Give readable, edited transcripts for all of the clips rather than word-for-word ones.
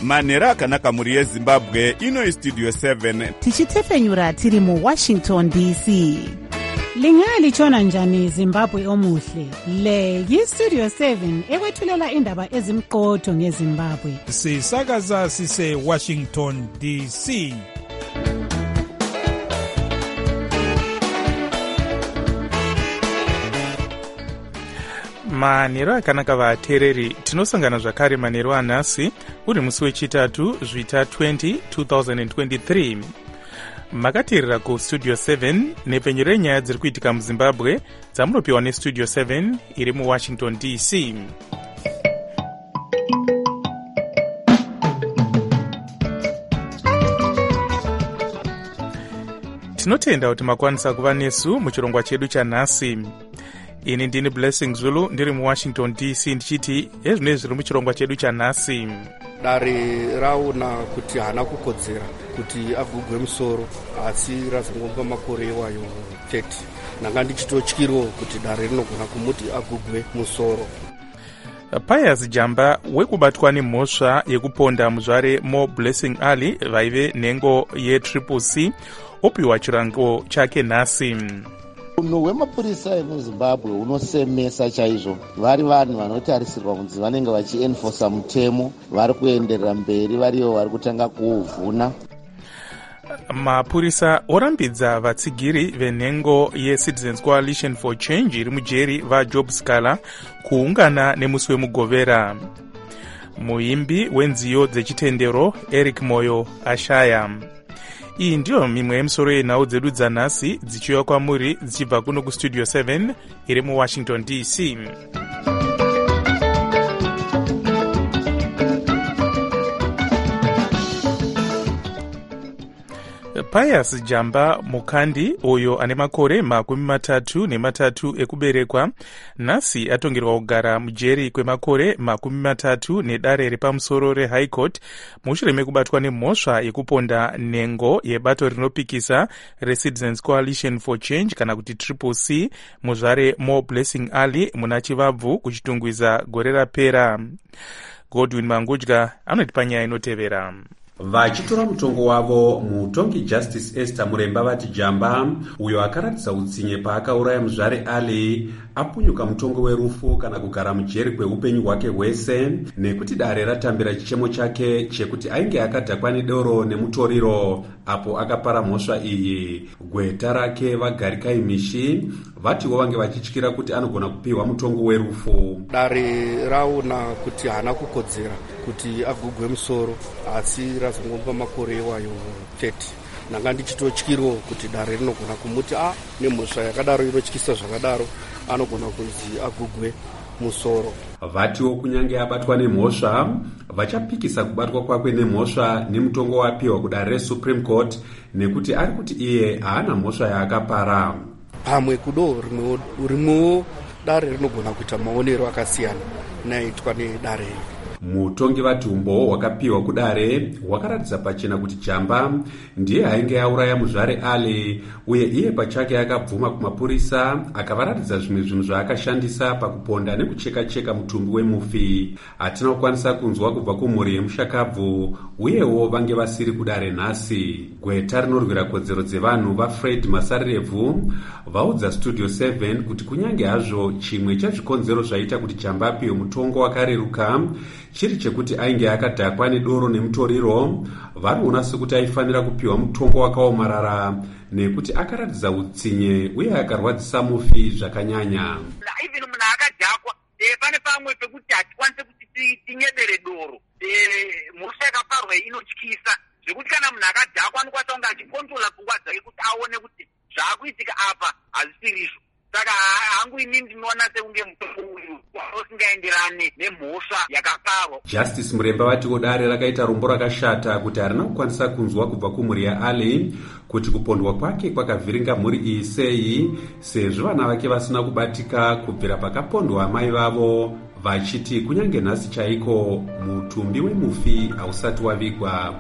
manhero akanaka mhuri yezimbabwe. Ino istudio 7 tichitefenyura tiri muWashington DC. Lingalitshona njani Zimbabwe omuhle? Le yistudio 7 ekwethulela indaba ezimqotho ngeZimbabwe. Sisakaza sise Washington DC. Manhero akanaka vateereri, tinosangana zvakare manhero anhasi uri musi wechitatu zvita 2023. Makateerera kustudio 7 nepfenyuro renyaya dziri kuitika muZimbabwe dzamunopiwa nestudio 7 iri muWashington DC. Tinotenda kuti makwanisa kuva nesu muchirongwa chedu chanhasi. Ini ndini Blessing Zulu ndiri muWashington DC ndichiti ezvinezvi zviri muchirongwa chedu chanhasi. Dare raona kuti hana kukodzera kuti agugwe musoro asi razongomba makore iwayo 30. Nanga ndichitotyiro kuti dare rinogona kumuti agugwe musoro. Pius Jamba wekubatwa nemhosva yekuponda muzvare Mo Blessing Ali vaive nhengo yeCCC opiwa chirango chake nhasi. Unhu hwemapurisa emuZimbabwe unosemesa chaizvo. Vari vanhu vanotarisirwa kunzi vanenge vachienforsa mutemo, vari kuenderera mberi, variyo vari kutanga kuuvhuna. Mapurisa orambidza vatsigiri venhengo yeCitizens Coalition for Change iri mujeri vaJob Scala kuungana nemusi wemugovera. Muimbi wenziyo dzechitendero Eric Moyo ashaya. Iyi ndiyo mimwe yemisoro yenhau dzedu dzanhasi dzichiuya kwamuri dzichibva kuno kustudio 7 iri muWashington DC. Pius Jamba mukandi uyo ane makore 33 ekuberekwa nhasi atongerwa kugara mujeri kwemakore 30 nedare repamusoro reHigh Court mushure mekubatwa nemhosva yekuponda nhengo yebato rinopikisa reCitizens Coalition for Change kana kuti CCC muzvare Mo Blessing Ali muna chivabvu kuchitungwiza gore rapera. Godwin Mangudya anotipa nyaya inotevera. Vachitora mutongo wavo, mutongi Justice Esther Muremba vati Jamba uyo akaratidza utsinye paakauraya muzvare Ali apunyuka mutongo werufu kana kugara mujeri kweupenyu hwake hwese nekuti dare ratambira chichemo chake chekuti ainge akadhakwa nedoro nemutoriro apo akapara mhosva iyi. Gweta rake Vagarikai Mishi vatiwo vange vachityira kuti anogona kupiwa mutongo werufu. Dare raona kuti hana kukodzera kuti agugwe musoro asi razongomba makore iwayo 30. Nanga ndichitotyiro kuti dare rinogona kumuti nemhosva yakadaro inotyisa zvakadaro anogona kunzi agugwe musoro. Vatiwo kunyange abatwa nemhosva vachapikisa kubatwa kwake nemhosva nemutongo wapiwa kudare reSupreme Court nekuti ari kuti iye haana mhosva yaakapara. Pamwe kudo rimwewo dare rinogona kuita maonero akasiyana naitwa nedare. Mutongi vatumbo wakapiwa kudare wakaratidza pachena kuti Jamba ndiye ainge auraya muzvare Ali uye iye pachake akabvuma kumapurisa akavaratidza zvimwe zvinhu zvaakashandisa pakuponda nekucheka-cheka mutumbi wemufi. Hatina kukwanisa kunzwa kubva kumhuri yemushakabvu uyewo vange vasiri kudare nhasi. Gweta rinorwira kodzero dzevanhu vaFred Masarirevu vaudza Studio 7 kuti kunyange hazvo chimwe chezvikonzero zvaita kuti Jamba apiwe mutongo wakareruka chiri chekuti ainge akadhakwa nedoro nemutoriro, vanoona sekuti aifanira kupiwa mutongo wakaomarara nekuti akaratidza utsinye uye akarwadzisa mufi zvakanyanya. Even munhu akadhakwa pane pamwe pekuti hatikwanise kuti tinyedere doro. Mhosva yakaparwa inotyisa zvekuti kana munhu akadhakwa anokwanisa kunge achikontrola pfungwa dzake kuti aone kuti zvaakuitika apa hazvisirizvo. Saka hangu ini ndinoona sekunge mutongo uyu usingaenderane nemhosva yakaparwa. Justice Muremba vatiwo dare rakaita rombo rakashata kuti harina kukwanisa kunzwa kubva kumhuri yaAli kuti kupondwa kwake kwakavhiringa mhuri iyi sei, sezvo vana vake vasina kubatika kubvira pakapondwa amai vavo, vachiti kunyange nhasi chaiko mutumbi wemufi hausati wavigwa.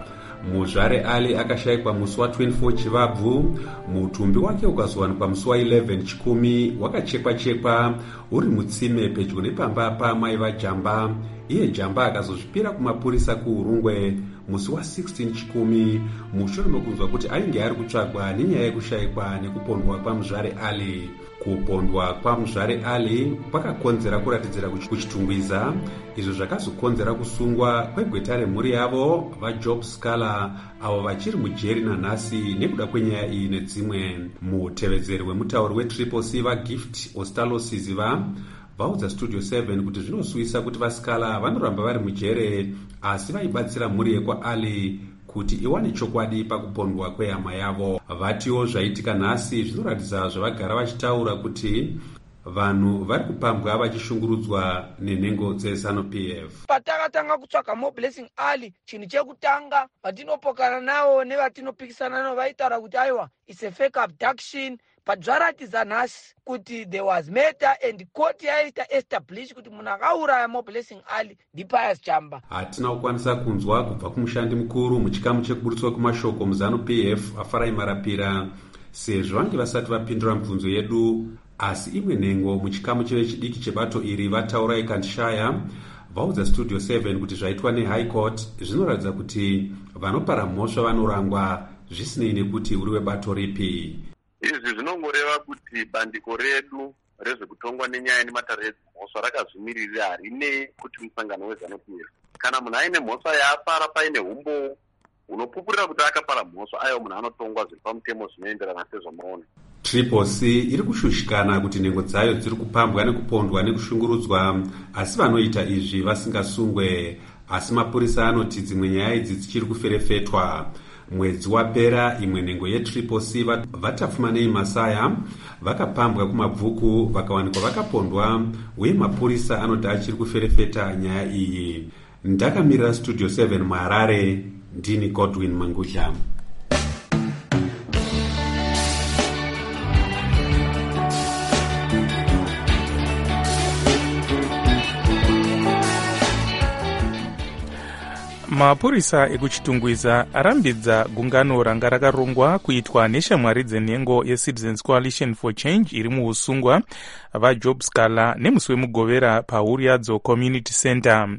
Muzvare Ali akashayikwa musi wa24 Chivabvu, mutumbi wake ukazowanikwa musi wa11 Chikumi wakachekwa-chekwa uri mutsime pedyo nepamba pamai vaJamba. Iye Jamba akazozvipira kumapurisa kuUrungwe musi wa16 Chikumi mushure mekunzwa kuti ainge ari kutsvagwa nenyaya yekushayikwa nekupondwa kwaMuzvare Ali. Kupondwa kwaMuzvare Ali kwakakonzera kuratidzira kuchitungwiza, izvo zvakazokonzera kusungwa kwegweta remhuri yavo vaJob Scala avo vachiri mujeri nanhasi nekuda kwenyaya iyi nedzimwe. Mutevedzeri wemutauri weTriple-C vaGift Ostalosiziva vaudza Studio 7 kuti zvinosuvisa kuti vaScala vanoramba vari mujere, asi vaibatsira mhuri yekwaAli kuti iwane chokwadi pakupondwa kwehama yavo. Vatiwo zvaitika nhasi zvinoratidza zvavagara vachitaura kuti vanhu vari kupambwa vachishungurudzwa nenhengo dzeZANU-PF. Patakatanga kutsvaga moBlessing Ali, chinhu chekutanga vatinopokana navo nevatinopikisana navo vaitaura kuti aiwa it's a fake abduction, but zvaratidza nhasi kuti there was murder and court yaita establish kuti munhu akauraya moBlessing Ali ndiPius Jamba. Hatina kukwanisa kunzwa kubva kumushandi mukuru muchikamu chekuburutswa kumashoko muZANU-PF Afarai Marapira sezvo vange vasati vapindura mibvunzo yedu, asi imwe nhengo muchikamu chive chidiki chebato iri vataura ikandishaya vaudza Studio 7 kuti zvaitwa neHigh Court zvinoratidza kuti vanopara mhosva vanorangwa zvisinei nekuti uri webato ripi. Izvi zvinongoreva kuti bandiko redu rezvekutongwa nenyaya nematariro edzimhosva rakazvimirira harine kuti musangano weZANU-PF. Kana munhu aine mhosva yaapara paine umbo unopupurira kuti akapara mhosva, ayo munhu anotongwa zviri pamutemo zvinoenderana sezvamaona. Triple-C iri kushushikana kuti nhengo dzayo dziri kupambwa nekupondwa nekushungurudzwa, asi vanoita izvi vasingasungwe. Asi mapurisa anoti dzimwe nyaya idzi dzichiri kuferefetwa. Mwedzi wapera imwe nhengo yeTriple-C vatapfumanei Masaya vakapambwa kumabvuku vakawanikwa vakapondwa, uye mapurisa anoti achiri kuferefeta nyaya iyi. Ndakamirira Studio 7 muHarare, ndini Godwin Mangudla. Mapurisa ekuchitungwiza arambidza gungano ranga rakarongwa kuitwa neshamwari dzenhengo yeCitizens Coalition for Change iri muusungwa vaJob Scala nemusi wemugovera paHuriadzo Community Center.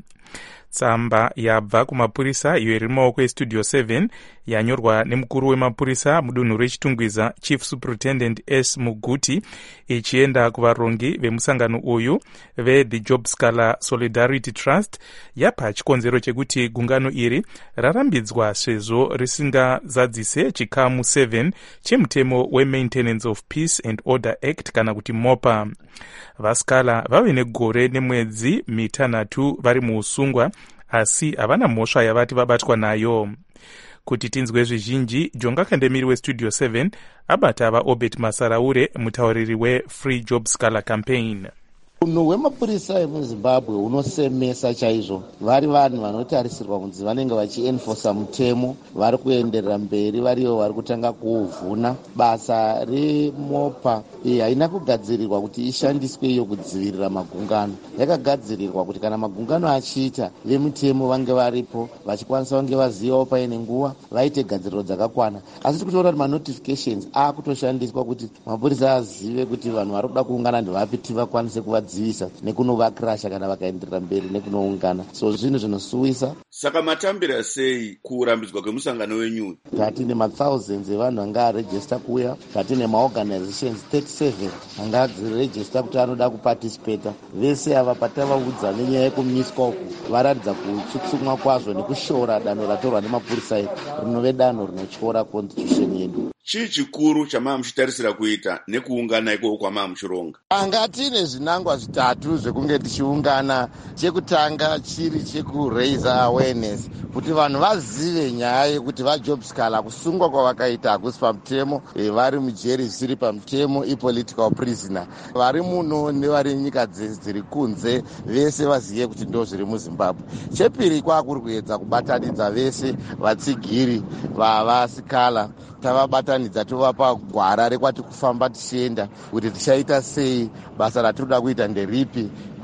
Tsamba yabva kumapurisa iyo iri mumaoko eStudio 7 yanyorwa nemukuru wemapurisa mudunhu rechitungwiza Chief Superintendent S. Muguti ichienda kuvarongi vemusangano uyu veThe Job Scala Solidarity Trust yapa chikonzero chekuti gungano iri rarambidzwa sezvo risingazadzise chikamu 7 chemutemo weMaintenance of Peace and Order Act kana kuti MOPA. VaScala vave negore nemwedzi mitanhatu vari muusungwa, asi havana mhosva yavati vabatwa nayo. Kuti tinzwe zvizhinji, Jonga Kandemiri weStudio 7 abata vaObert Masaraure, mutauriri weFree Job Scala Campaign. Unhu hwemapurisa emuZimbabwe hunosemesa chaizvo. Vari vanhu vanotarisirwa kunzi vanenge vachienforsa mutemo, vari kuenderera mberi, variyo vari kutanga kuuvhuna. Basa reMOPA haina kugadzirirwa kuti ishandiswe iyo kudzivirira magungano. Yakagadzirirwa kuti kana magungano achiita, vemutemo vange varipo, vachikwanisa vange vazivawo paine nguva, vaite gadziriro dzakakwana. Asi tikutoona kuti manotifications akutoshandiswa kuti mapurisa azive kuti vanhu vari kuda kuungana ndevapiti vakwanise kuvadzivisa nekunovakrasha kana vakaenderera mberi nekunoungana. So zvinhu zvinosuwisa. Saka matambira sei kurambidzwa kwemusangano wenyu? Tatine ma-thousands evanhu vanga arejista kuuya, tatine ma-organizations 37 anga adziregister kuti anoda kuparticipata. Vese ava patavaudza nenyaya yekumiswa uku varatidza kutsutsumwa kwazvo nekushora danho ratorwa nemapurisa rinove danho rinotyora constitution yedu. Chii chikuru chamaa muchitarisira kuita nekuungana ikoko kwamaa muchironga? Anga tine zvinangwa zvitatu zvekunge tichiungana. Chekutanga chiri chekuraise awareness kuti vanhu vazive nyaya yekuti vaJob Scala kusungwa kwavakaita hakusi pamutemo, vari mujeri zvisiri pamutemo, ipolitical prisoner. Vari muno nevari nyika dziri kunze vese vazive kuti ndo zviri muZimbabwe. Chepiri kwakuri kuedza kubatanidza vese vatsigiri vavaScala, tavabatanidza tovapa gwara rekwati kufamba tichienda kuti tichaita sei, basa ratinoda kuita nderipi,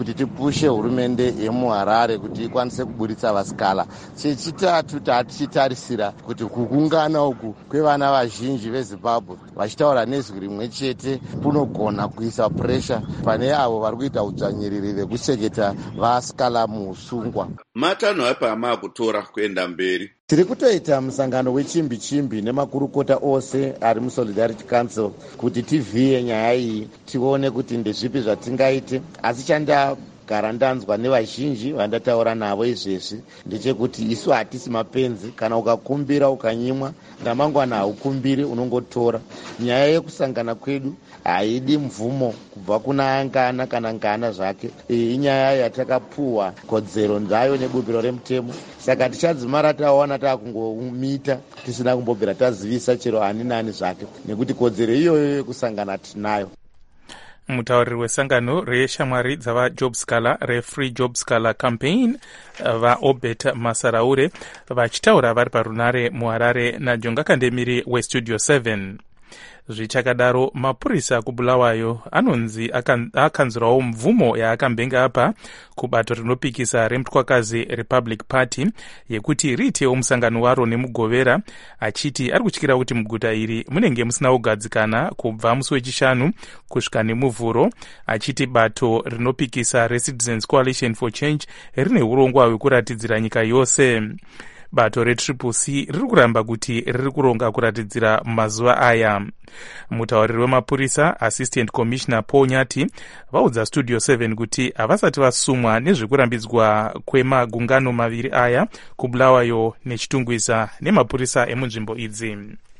kuti tipushe hurumende yemuHarare kuti ikwanise kuburitsa vasikala. Chechitatu tichitarisira kuti kukungana uku kwevana vazhinji veZimbabwe vachitaura nezwi rimwe chete kunogona kuisa puresha pane avo vari kuita udzvanyiriri vekuchengeta vasikala muusungwa. Matanho apama kutora kuenda mberi. Tiri kutoita musangano wechimbi-chimbi nemakurukota ose ari muSolidarity Council kuti tivhiye nyaya iyi tione kuti ndezvipi zvatingaite, asi chandagara ndanzwa nevazhinji vandataura navo izvezvi ndechekuti isu hatisi mapenzi. Kana ukakumbira ukanyimwa, ndamangwana haukumbiri, unongotora. Nyaya yekusangana kwedu haidi mvumo kubva kuna angana kana ngana zvake. Inyaya yatakapuhwa kodzero ndayo nebumbiro remutemo, saka tichadzimara taona takungomita tisina kumbobvira tazivisa chero ani nani zvake, nekuti kodzero iyoyo yekusangana tinayo. Mutauriri wesangano reshamwari dzavaJob Scholar reFree Job Scholar Campaign vaObet Masaraure vachitaura vari parunare muHarare naJonga Kandemiri weStudio 7. Zvichakadaro, mapurisa kuBulawayo anonzi akanzwirawo mvumo yaakambenga apa kubato rinopikisa remutwakazi Republic Party yekuti riitewo musangano waro nemugovera, achiti ari kutyira kuti muguta iri munenge musina kugadzikana kubva musi wechishanu kusvika nemuvhuro, achiti bato rinopikisa reCitizens Coalition for Change rine urongwa hwekuratidzira nyika yose. Bato reCCC riri kuramba kuti riri kuronga kuratidzira mazuva aya. Mutauriri wemapurisa Assistant Commissioner Paul Nyati vaudza Studio 7 kuti havasati vasumwa nezvekurambidzwa kwemagungano maviri aya kuBulawayo neChitungwiza nemapurisa emunzvimbo idzi.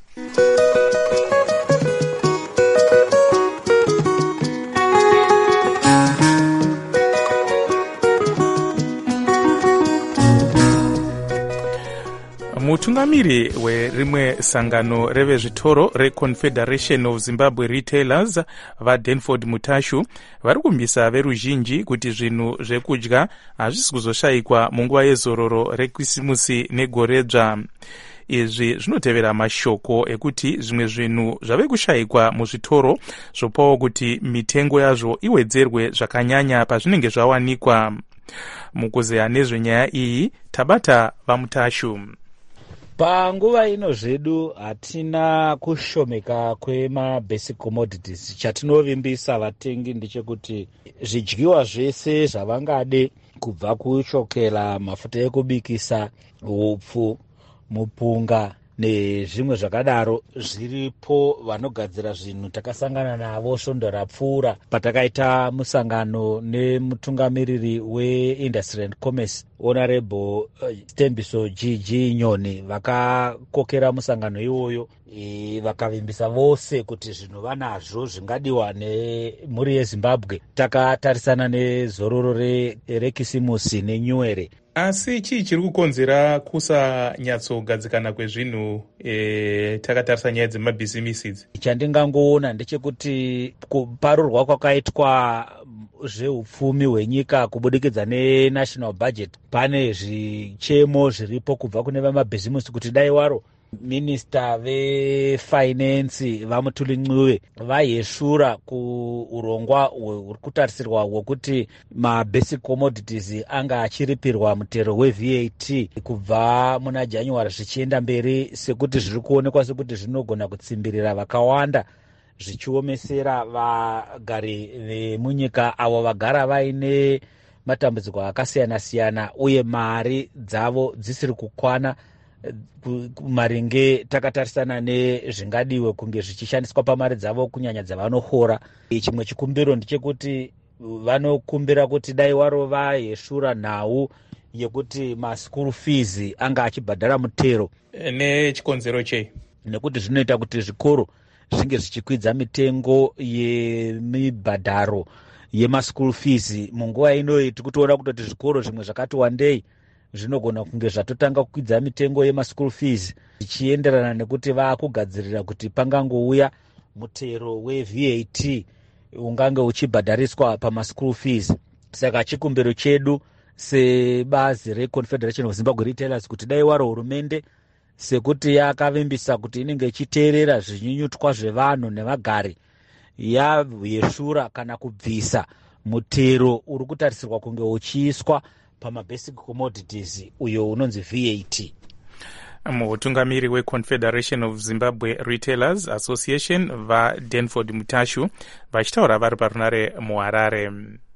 Mutungamiri werimwe sangano revezvitoro reConfederation of Zimbabwe Retailers vaDenford Mutashu vari kumbisa veruzhinji kuti zvinhu zvekudya hazvisi kuzoshayikwa munguva yezororo reKrisimusi negoredzva. Izvi zvinotevera mashoko ekuti zvimwe zvinhu zvave kushayikwa muzvitoro zvopawo kuti mitengo yazvo iwedzerwe zvakanyanya pazvinenge zvawanikwa. Mukuzeya nezvenyaya iyi tabata vaMutashu. Panguva ino zvedu hatina kushomeka kwemabasic commodities. Chatinovimbisa vatengi ndechekuti zvidyiwa zvese zvavangade kubva kuchokera mafuta ekubikisa, upfu, mupunga nezvimwe zvakadaro zviripo. Vanogadzira zvinhu takasangana navo svondo rapfuura patakaita musangano nemutungamiriri weIndustry and Commerce Honorable Stembiso GG Nyoni. Vakakokera musangano iwoyo vakavimbisa vose kuti zvinhu vanazvo zvingadiwa nemhuri yeZimbabwe. Takatarisana nezororo reKisimusi neNyuwere. Asi chii chiri kukonzera kusanyatsogadzikana kwezvinhu takatarisa nyaya dzemabhizimisi idzi? Chandingangoona ndechekuti kuparurwa kwakaitwa zveupfumi hwenyika kubudikidza nenational budget, pane zvichemo zviripo kubva kune vamabhizimisi kuti dai waro minista vefinance vaMutuli Ncube vayeshura kuurongwa huri kutarisirwa hwekuti mabasic commodities anga achiripirwa mutero weVAT kubva muna January zvichienda mberi, sekuti zviri kuonekwa sekuti zvinogona kutsimbirira vakawanda zvichiomesera vagari vemunyika avo vagara vaine matambudziko akasiyana-siyana uye mari dzavo dzisiri kukwana maringe takatarisana nezvingadiwe kunge zvichishandiswa pamari dzavo kunyanya dzavanohora. Chimwe chikumbiro ndechekuti vanokumbira kuti dai waro vayeshura nhau yekuti maschool fees anga achibhadhara mutero. Nechikonzero chei? Nekuti zvinoita kuti zvikoro zvinge zvichikwidza mitengo yemibhadharo yemaschool fees. Munguva inoyi tikutoona kutoti zvikoro zvimwe zvakati wandei zvinogona kunge zvatotanga kukwidza mitengo yemaschool fees zvichienderana nekuti vaakugadzirira kuti pangangouya mutero weVAT ungange uchibhadhariswa pamaschool fees. Saka chikumbiro chedu sebazi reConfederation of Zimbabwe Retailers kuti dai waro hurumende sekuti yakavimbisa kuti inenge ichiteerera zvinyunyutwa zvevanhu nevagari yayeshura kana kubvisa mutero uri kutarisirwa kunge uchiiswa pamabasic commodities uyo unonzi VAT. Mutungamiri weConfederation of Zimbabwe Retailers Association vaDenford Mutashu vachitaura vari parunare muHarare.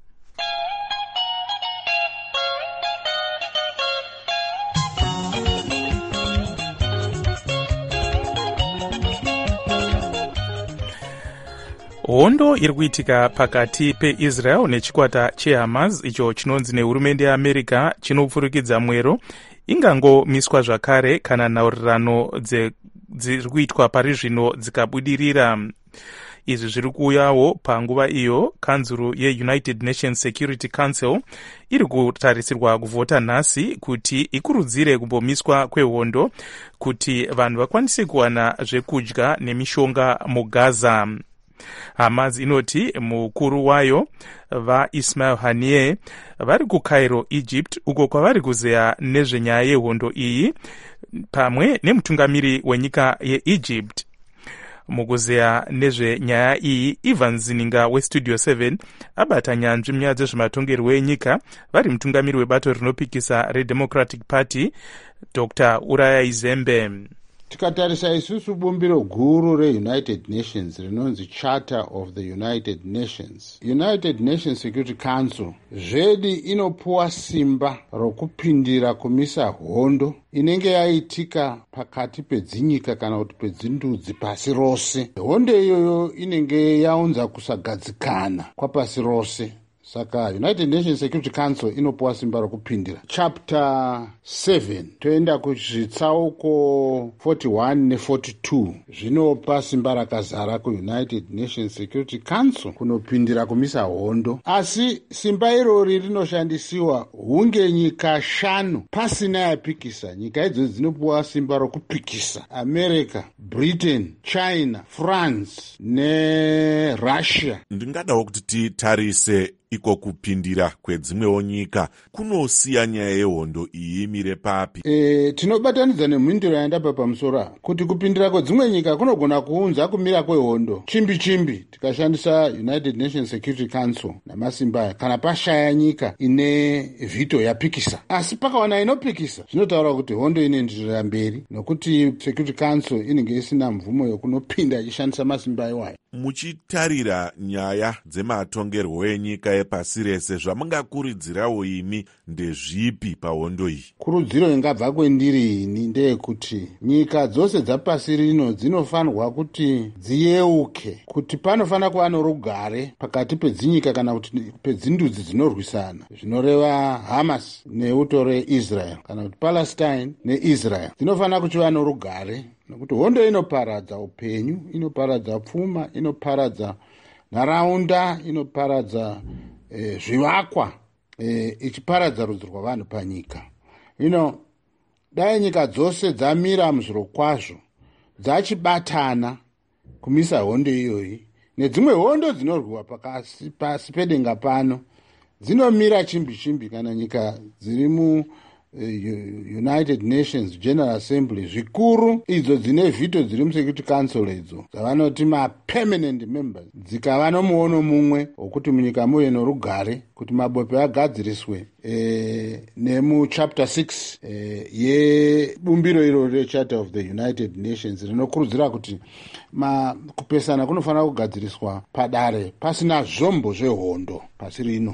Hondo iri kuitika pakati peIsrael nechikwata cheHamas icho chinonzi nehurumende yeAmerica chinopfurikidza mwero ingangomiswa zvakare kana nhaurirano dziri kuitwa pari zvino dzikabudirira. Izvi zviri kuuyawo panguva iyo kanzuru yeUnited Nations Security Council iri kutarisirwa kuvhota nhasi kuti ikurudzire kumbomiswa kwehondo kuti vanhu vakwanise kuwana zvekudya nemishonga muGaza. Hamas inoti mukuru wayo vaIsmail Haniyeh vari kuCairo, Egypt, uko kwavari kuzeya nezvenyaya yehondo iyi pamwe nemutungamiri wenyika yeEgypt. Mukuzeya nezvenyaya iyi, Ivan Zininga weStudio 7 abata nyanzvi munyaya dzezvematongerwo enyika vari mutungamiri webato rinopikisa reDemocratic Party Dr. Uraya Izembe. Tikatarisa isusu bumbiro guru reUnited Nations rinonzi Charter of the United Nations, United Nations Security Council zvedi inopuwa simba rokupindira kumisa hondo inenge yaitika pakati pedzinyika kana kuti pedzindudzi pasi rose. Hondo iyoyo inenge yaunza kusagadzikana kwapasi rose. Saka United Nations Security Council inopuwa simba rokupindira. Chapter 7 toenda kuzvitsauko 41 ne42 zvinopa simba rakazara kuUnited Nations Security Council kunopindira kumisa hondo. Asi simba irori rinoshandisiwa hunge nyika 5 pasina yapikisa. Nyika idzodzo dzinopuwa simba rokupikisa: America, Britain, China, France neRussia. Ndingadawo kuti titarise iko kupindira kwedzimwewo nyika kunosiya nyaya yehondo iyi imire papi. Tinobatanidza nemhinduro yandapa pamusoro kuti kupindira kwedzimwe nyika kunogona kuunza kumira kwehondo chimbi tikashandisa United Nations Security Council namasimba kana pashaya nyika ine vito yapikisa. Asi pakawana inopikisa zvinotaura kuti hondo inoenderera mberi nokuti Security Council inenge isina mvumo yokunopinda ichishandisa masimba iwayo. Muchitarira nyaya dzematongerwo enyika epasi rese, zvamungakurudzirawo imi ndezvipi pahondo iyi? Kurudziro ingabva kwendiri ini ndeyekuti nyika dzose dzapasi rino dzinofanirwa kuti dziyeuke, kuti panofanira kuva norugare pakati pedzinyika kana kuti pedzindudzi dzinorwisana, zvinoreva Hamas neutore Israel kana kuti Palestine neIsrael. Dzinofanira kuchiva norugare nokuti hondo inoparadza upenyu, inoparadza pfuma, inoparadza nharaunda, inoparadza zvivakwa, ichiparadza rudzi rwavanhu panyika. Dai nyika dzose dzamira muzviro kwazvo dzachibatana kumisa hondo iyoyi, nedzimwe hondo dzinorwiwa pasi pedenga pano dzinomira chimbi kana nyika dziri mu United Nations General Assembly zvikuru idzo dzine vito dziri muSecurity Council idzo dzavanoti ma-permanent members dzikava nomuono mumwe wokuti munyika muve norugare, kuti mabope agadziriswe nemuchapter 6 yebumbiro iro reCharter of the United Nations rinokurudzira kuti kupesana kunofanira kugadziriswa padare pasina zvombo zvehondo pasi rino.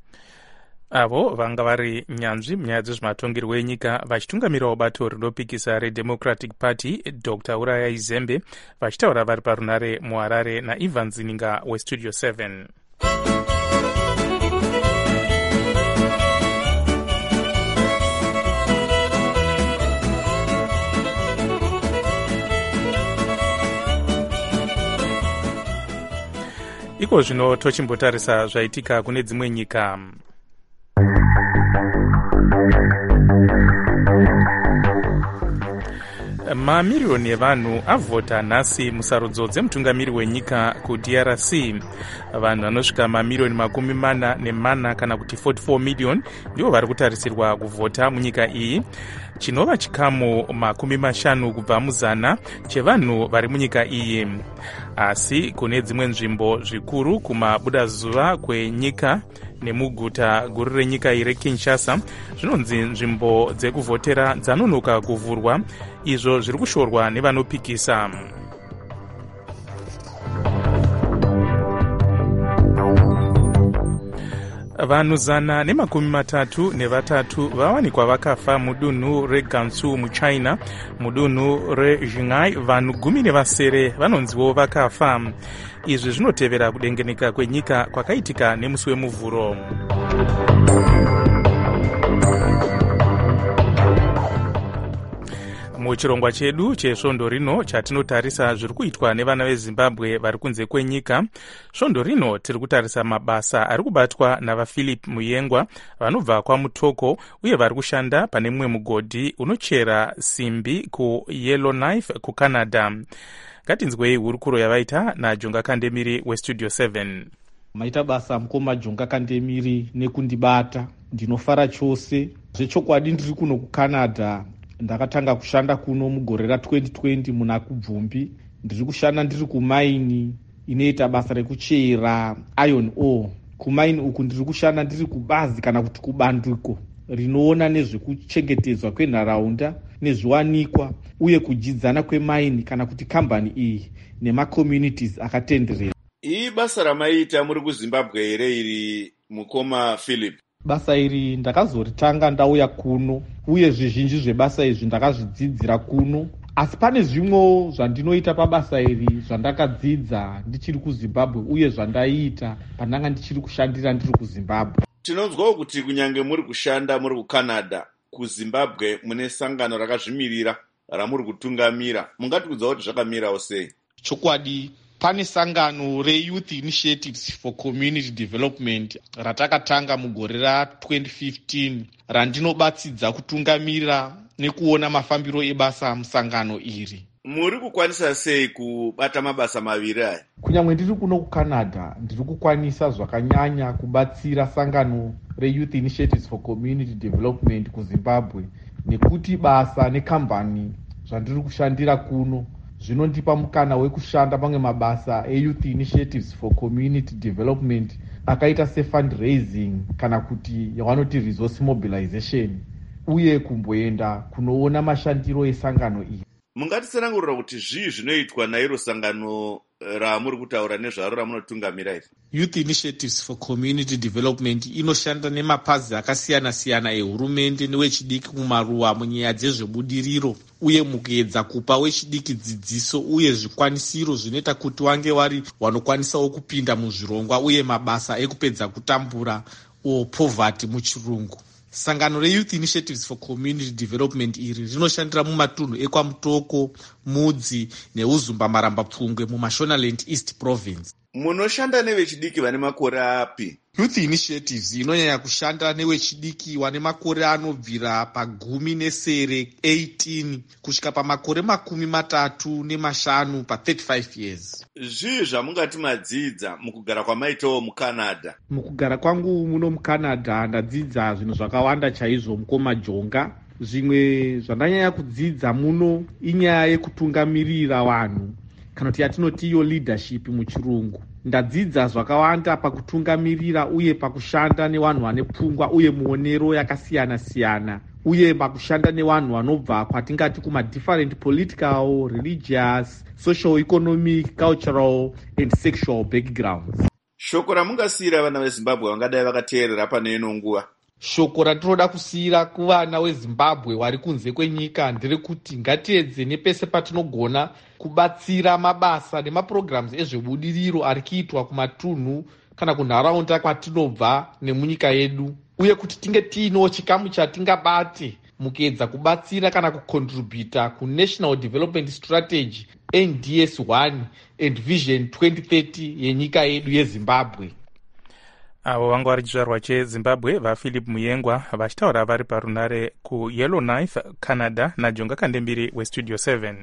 Avo vanga vari nyanzvi munyaya dzezvematongerwo enyika vachitungamirawo bato rinopikisa reDemocratic Party Dr. Uraya Izembe vachitaura vari parunare muHarare naIvan Zininga weStudio 7. Iko zvino tochimbotarisa zvaitika kune dzimwe nyika. Mamiriyoni evanhu avhota nhasi musarudzo dzemutungamiri wenyika kuDRC. Vanhu vanosvika mamiriyoni 44 kana kuti 44 million ndivo vari kutarisirwa kuvhota munyika iyi. chinova chikamu 50 kubva muzana chevanhu vari munyika iyi. Asi kune dzimwe nzvimbo zvikuru kumabudazuva kwenyika nemuguta guru renyika iri Kinshasa zvinonzi nzvimbo dzekuvhotera dzanonoka kuvhurwa, izvo zviri kushorwa nevanopikisa. Vanhu 133 vawanikwa vakafa mudunhu reGansu muchina. Mudunhu reJinghai vanhu 17 vanonziwo vakafa. Izvi zvinotevera kudengenyeka kwenyika kwakaitika nemusi wemuvhuro. Muchirongwa chedu chesvondo rino chatinotarisa zviri kuitwa nevana veZimbabwe vari kunze kwenyika. Svondo rino tiri kutarisa mabasa ari kubatwa navaPhilip Muyengwa vanobva kwaMutoko uye vari kushanda pane mumwe mugodhi unochera simbi kuYellowknife kuCanada. Ngatinzwei hurukuro yavaita naJonga Kandemiri weStudio 7. Maita basa mukoma Jonga Kandemiri nekundibata. Ndinofara chose. Zvechokwadi ndiri kuno kuCanada. Ndakatanga kushanda kuno mugore ra2020 muna kubvumbi. Ndiri kushanda ndiri kumaini inoita basa rekuchera iron ore. Kumaini uku ndiri kushanda ndiri kubazi kana kuti kubandiko rinoona nezvekuchengetedzwa kwenharaunda nezviwanikwa uye kujidzana kwemaini kana kuti kambani iyi nemacommunities akatenderera. Iyi basa ramaita muri kuZimbabwe here iri mukoma Philip? Basa iri ndakazoritanga ndauya kuno uye zvizhinji zvebasa izvi ndakazvidzidzira kuno, asi pane zvimwe zvandinoita pabasa iri zvandakadzidza ndichiri kuZimbabwe uye zvandaita pandanga ndichiri kushandira ndiri kuZimbabwe. Tinonzwawo kuti kunyange muri kushanda muri kuCanada, kuZimbabwe mune sangano rakazvimirira ramuri kutungamira. Mungatiudza kuti zvakamirawo sei? Chokwadi pane sangano reYouth Initiatives for Community Development ratakatanga mugore ra2015 randinobatsidza kutungamira nekuona mafambiro ebasa musangano iri. Muri kukwanisa sei kubata mabasa maviri aya? Kunyange ndiri kuno kuCanada ndiri kukwanisa zvakanyanya kubatsira sangano reYouth Initiatives for Community Development kuZimbabwe nekuti basa nekambani zvandiri kushandira kuno zvinondipa mukana wekushanda pamwe mabasa eYouth Initiatives for Community Development akaita sefundraising kana kuti yavanoti resource mobilization uye kumboenda kunoona mashandiro esangano iyi. Mungatitsanangurira kuti zvii zvinoitwa nairo sangano ramuri kutaura nezvaro ramunotungamira iri? Youth Initiatives for Community Development inoshanda nemapazi akasiyana-siyana ehurumende newechidiki kumaruwa munyaya dzezvebudiriro uye mukuedza kupa wechidiki dzidziso uye zvikwanisiro zvinoita kuti wange vari wanokwanisawo kupinda muzvirongwa uye mabasa ekupedza kutambura poverty muchirungu. Sangano reYouth Initiatives for Community Development iri rinoshandira mumatunhu ekwaMutoko, Mudzi neUzumba Maramba-Pfungwe muMashonaland East Province. Munoshanda nevechidiki vane makore api? Youth Initiatives inonyanya kushanda nevechidiki vane makore anobvira pa10 18 kusvika pamakore 35 pa35 years. Zvii zvamungati madzidza mukugara kwamaitawo muCanada? Mukugara kwangu muno muCanada ndadzidza zvinhu zvakawanda chaizvo mukoma Jonga. Zvimwe zvandanyanya kudzidza muno inyaya yekutungamirira vanhu kana kuti yatinoti iyo leadership muchirungu. Ndadzidza zvakawanda pakutungamirira uye pakushanda nevanhu vane pfungwa uye muonero yakasiyana-siyana uye pakushanda nevanhu vanobva kwatingati kuma different political, religious, social, economic, cultural and sexual backgrounds. Shoko ramungasiyira vana veZimbabwe vangadai vakateerera pane ino nguva? Shoko ratinoda kusiyira kuvana veZimbabwe vari kunze kwenyika nderekuti ngatiedze nepese patinogona kubatsira mabasa nemaprograms ezvebudiriro ari kuitwa kumatunhu kana kunharaunda kwatinobva nemunyika yedu uye kuti tinge tiino chikamu chatingabate mukuedza kubatsira kana kucontributa kuNational Development Strategy NDS1 and Vision 2030 yenyika yedu yeZimbabwe. Avo vanga vari chizvarwa cheZimbabwe vaPhilip Muyengwa vachitaura vari parunare kuYellowknife Canada naJonga Kandemiri weStudio 7.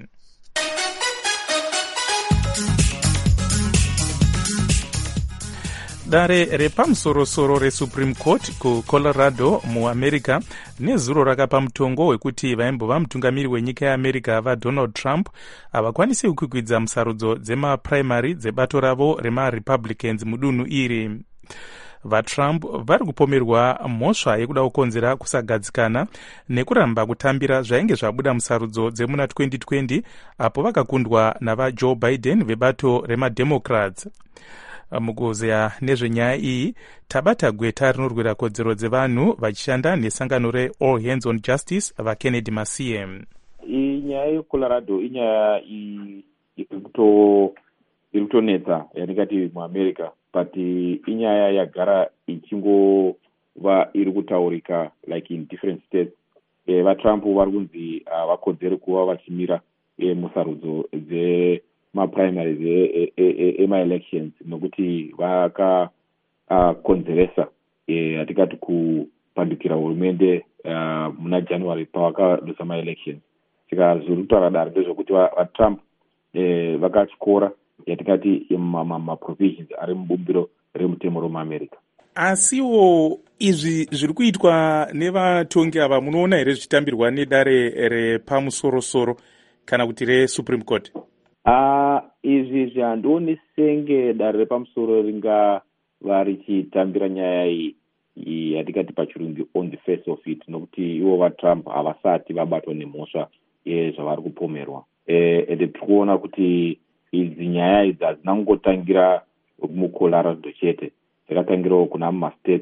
Dare repamusorosoro resupreme court kucolorado muamerica nezuro rakapa mutongo wekuti vaimbova mutungamiri wenyika yeamerica vadonald trump havakwanisi kukwikwidza musarudzo dzemapuraimary dzebato ravo remarepublicans mudunhu iri. vatrump vari kupomerwa mhosva yekuda kukonzera kusagadzikana nekuramba kutambira zvainge zvabuda musarudzo dzemuna 2020 apo vakakundwa navajoe biden vebato remademocrats. mukuzeya nezvenyaya iyi tabata gweta rinorwira kodzero dzevanhu vachishanda nesangano reall hands on justice vakennedy masiye. inyaya yecolorado inyaya iri kutonetsa yatingati muamerica, but inyaya yagara ichingova iri kutaurika like in different states. vatrump vari kunzi vakodzere kuva vachimira musarudzo dzemaprimaries ema-elections nokuti vakakonzeresa hatikati kupandukira hurumende muna january pavakadusa ma-elections. saka zviri kutaura dare ndezvekuti vatrump vakatyora yatikati maprovisions ari mubumbiro remutemo romuamerica. asiwo izvi zviri kuitwa nevatongi ava munoona here zvichitambirwa nedare repamusorosoro kana kuti resupreme court? izvi handioni senge dare repamusoro ringava richitambira nyaya iyi yatikati pachirungu on the face of it, nokuti ivo vatrump havasati vabatwa nemhosva zvavari kupomerwa. ende tiri kuona kuti idzi nyaya idzi hadzina kungotangira mucolorado chete, dzakatangirawo kuna mumastates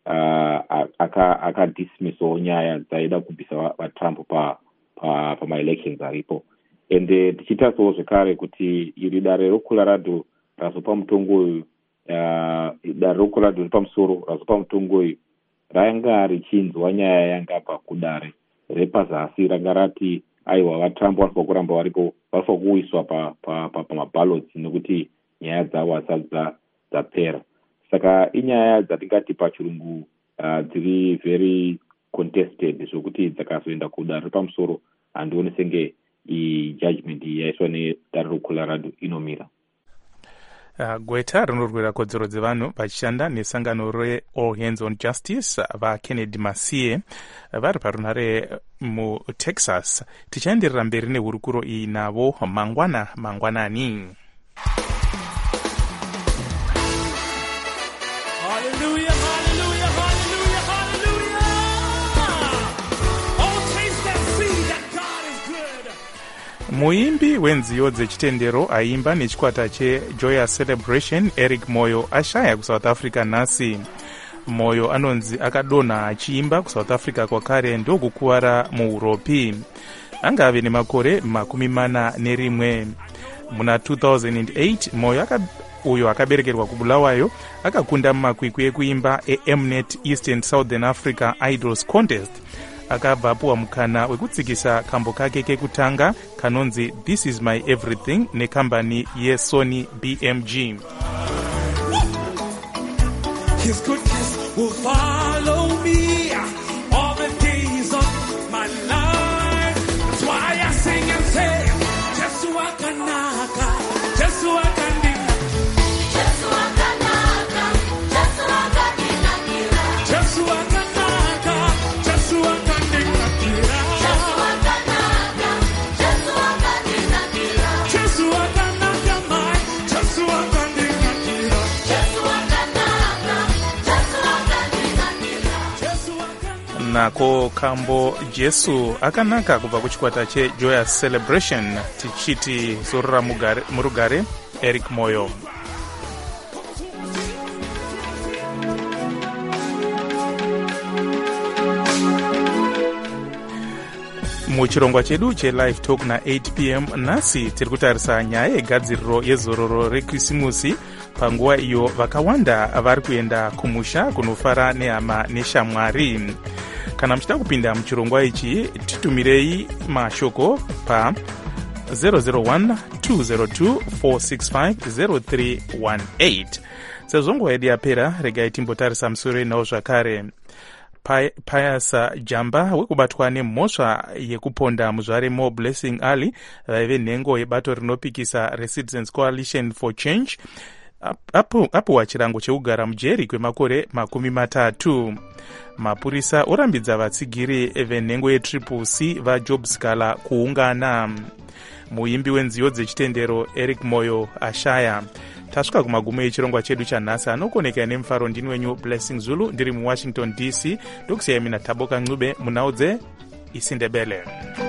akadismissawo nyaya dzaida kubvisa vatrump pamaelections aripo. ende tichitarisawo zvekare kuti iri dare recolorado razopa mutongo uyu dare recolorado repamusoro razopa mutongo uyu ranga richinzwa nyaya yangabva kudare repazasi ranga rati aiwa vatrump vanofa kuramba varipo, vanofa kuwiswa pamaballots nekuti nyaya dzavo hasati dzapera. saka inyaya dzatingati pachirungu dziri very contested zvokuti dzakazoenda kudare repamusoro handioni senge judgment yaiswa nedare recolorado inomira. gweta rinorwira kodzero dzevanhu vachishanda nesangano reall hands on justice vakennedy masiye vari parunhare mutexas. tichaenderera mberi nehurukuro iyi navo mangwanani. Hallelujah, hallelujah, hallelujah, hallelujah. Oh, taste and see that God is good. muimbi wenziyo dzechitendero aimba nechikwata chejoyous celebration eric moyo ashaya kusouth africa nhasi. moyo anonzi akadonha achiimba kusouth africa kwakare ndokukuwara muuropi. anga ave nemakore 41. muna 2008 moyo uyo akaberekerwa kubulawayo akakunda mumakwikwi ekuimba eMnet East and Southern Africa Idols Contest. akabvapuwa mukana wekutsikisa kambo kake kekutanga kanonzi This is my everything nekambani yeSony BMG. His goodness will follow me all the days of my life. That's why I sing and say, Jesu akanaka, Jesu akandina, Jesu akanaka, Jesu akandina, Jesu akanaka, Jesu akandina, Jesu akanaka, Jesu akandina, Jesu akanaka, my Jesu akandina, Jesu nako kambo jesu akanaka kubva kuchikwata chejoyous celebration. tichiti zorora murugare eric moyo. muchirongwa chedu chelive talk na8 pm nhasi tiri kutarisa nyaya yegadziriro yezororo rekrisimusi panguva iyo vakawanda vari kuenda kumusha kunofara nehama neshamwari. kana muchida kupinda muchirongwa ichi titumirei mashoko pa 001-202-465-0318. sezvo nguva yedu yapera regai timbotarisa musoro nawo zvakare. Pius Jamba wekubatwa nemhosva yekuponda muzvare More Blessing Ali vaive nhengo yebato rinopikisa reCitizens Coalition for Change apuwa chirango cheugara mujeri kwemakore 30. Mapurisa orambidza vatsigiri venhengo yetriple C vajob scala kuungana. Muimbi wenziyo dzechitendero Eric Moyo ashaya. Tasvika kumagumo echirongwa chedu chanhasi. Anokoneka nemufaro ndini wenyu Blessing Zulu ndiri muWashington DC. Ndokusiyai mina Taboka Ncube munhau dzeIsindebele.